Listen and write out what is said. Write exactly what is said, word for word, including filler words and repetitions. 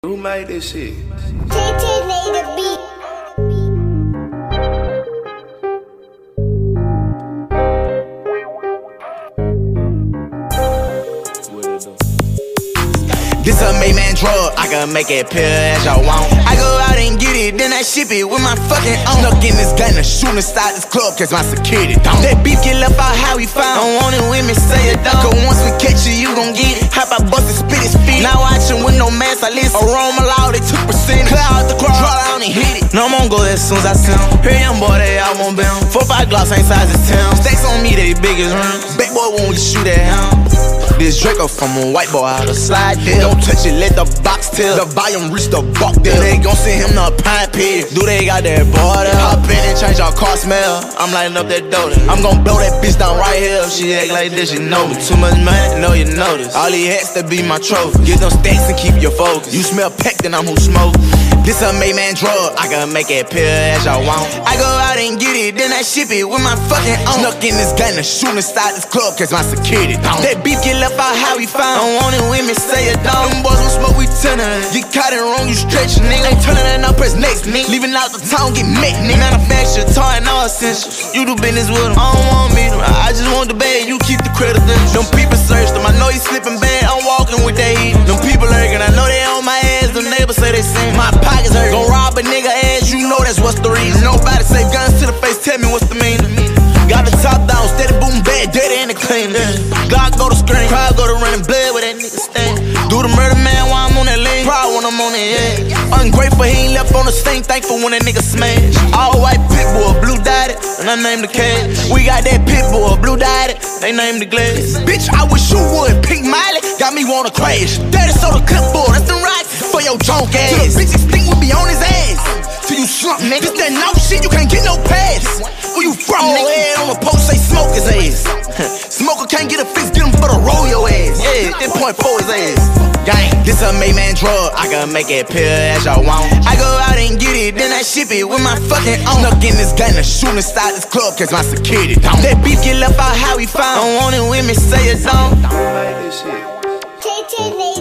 Who made this shit? T T made the beat. This a made man drug, I can make it pure as y'all want. I go out and get it, then I ship it with my fucking own. Snuck in this gun and shoot inside this club, cause my security don't. That beef get left out how we found. Don't want it with me, say it don't. Cause once we catch you, you gon' get it. Hop out, bust it, spit his feet. Now watching with no mask, I listen. Aroma loud, they took percentage. Clear out the crowd, draw down and hit it. No, I'm gon' go there as soon as I see him. Here young boy, they all won't bound. Four, five gloss ain't size as ten. Stacks on me, they big as round. Big boy when we shoot at him. This Draco from a white boy out of slide deal. Don't touch it, let the box tell. The volume reach the buck deal. They gon' send him to a pine pit. Do they got that border? Hop in and change our car smell. I'm lighting up that dope. I'm gon' blow that bitch down right here. If she act like this, you know me. Too much money, know you notice. All he has to be my trophy. Get them stacks and keep your focus. You smell peck, then I'm who smoke. This a made man drug, I can make it pure as y'all want. I go out and get it, then I ship it with my fucking own. Snuck in this gun and shoot inside this club, cause my security don't. That beef get left out how we found. Don't want it with me, say it don't. Them boys gon' smoke, we turnin'. Get caught it wrong, you stretch, nigga. Ain't turnin' that up, press next, nigga. Leaving out the town, get met, nigga. Manufacture, toy and all essentials. You do business with them, I don't want me to. I just want the bag, you keep the credit them. Them people search them, I know he slipping bad, I'm walking with that heat. Them people lurking, I know they on my ass, them neighbors say they seen. My pockets hurt, gon' rob a nigga ass, you know that's what's the reason. Nobody say guns to the face, tell me what's the meaning. Got the top down, steady boom bad, dirty and the clean. Glock go to screen, crowd go to running blood where that nigga stand. Do the murder man while I'm on that lane, proud when I'm on that edge. Ungrateful, he ain't left on the scene, thankful when that nigga smash. All white pit bull, blue dyed it, and I named the cash. We got that pit bull, blue dyed it, they named the glass. Bitch, I wish you would, Pink Miley, got me wanna crash. Daddy sold a clipboard, that's the rocks for your junk ass. Till the bitches think we be on his ass. Till you slump, nigga. This that no shit, you can't get no pass. Where you from, oh, nigga? Head on the post, say smoke his ass. Smoker can't get a fix, get him for the roll your ass. Yeah, that point for his ass. Gang, this a made man drug, I can make it pure as y'all want. I go out and get it, then I ship it with my fucking own. Snuck in this gun and shoot inside this club, cause my security don't. That beef get left out how we found. Don't want it with me, say it don't. Who made this shit? T T made